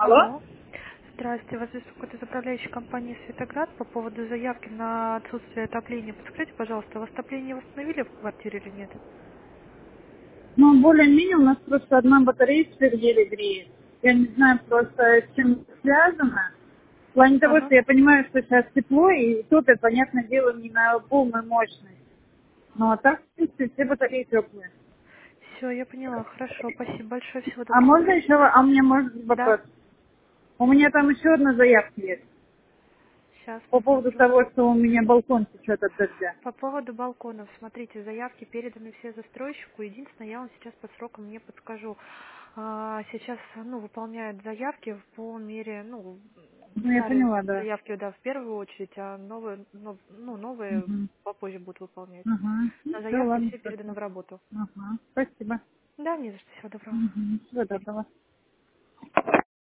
Алло? Алло. Здравствуйте, вас беспокоит из управляющей компании «Светоград» по поводу заявки на отсутствие отопления. Подскажите, пожалуйста, у вас отопление восстановили в квартире или нет? Ну, более-менее у нас просто одна батарея теперь еле греет. Я не знаю просто, с чем это связано. В плане того, Ага. что я понимаю, что сейчас тепло, и топят, понятное дело, не на полную мощность. Ну, а так, в принципе, все батареи теплые. Все, я поняла. Хорошо, спасибо большое. Всего А доброго. можно еще, а у меня может быть Да, вопрос? У меня там еще одна заявка есть. сейчас По поводу посмотрю. того, что у меня балкон течет от дождя. По поводу балконов, смотрите, заявки переданы все застройщику. Единственное, я вам сейчас по срокам не подскажу. Сейчас, выполняют заявки по мере, Ну, я старые поняла, да. заявки, да, в первую очередь, а новые, новые Угу. попозже будут выполнять. Ага. Ну, А все, заявки ладно, все переданы хорошо. в работу. Ага. Спасибо. Да, не за что. Всего доброго. Угу. Всего доброго.